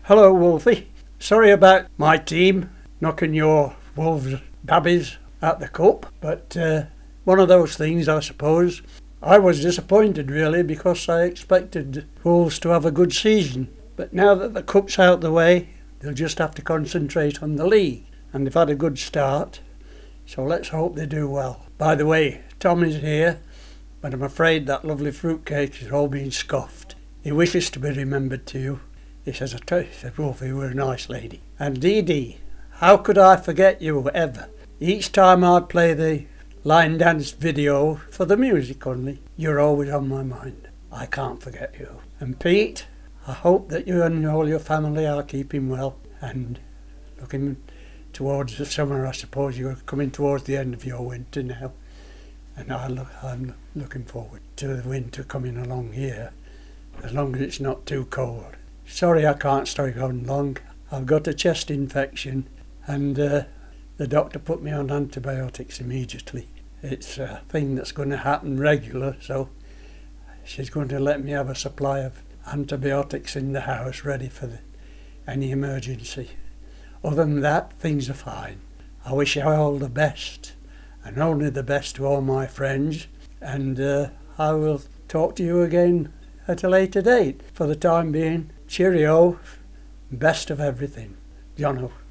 Hello, Wolfie. Sorry about my team knocking your Wolves babbies at the cup, but one of those things, I suppose. I was disappointed, really, because I expected Wolves to have a good season. But now that the cup's out the way, they'll just have to concentrate on the league. And they've had a good start, so let's hope they do well. By the way, Tom is here, but I'm afraid that lovely fruitcake is all being scoffed. He wishes to be remembered to you. He says, Wolfie, you were a nice lady. And Dee Dee, how could I forget you ever? Each time I'd play the line dance video for the music only, you're always on my mind. I can't forget you. And Pete, I hope that you and all your family are keeping well and looking towards the summer. I suppose you're coming towards the end of your winter now. And I'm looking forward to the winter coming along here, as long as it's not too cold. Sorry I can't stay on long. I've got a chest infection and the doctor put me on antibiotics immediately. It's a thing that's going to happen regular, so she's going to let me have a supply of antibiotics in the house ready for any emergency. Other than that, things are fine. I wish you all the best, and only the best to all my friends, and I will talk to you again at a later date. For the time being, cheerio, best of everything. Jono.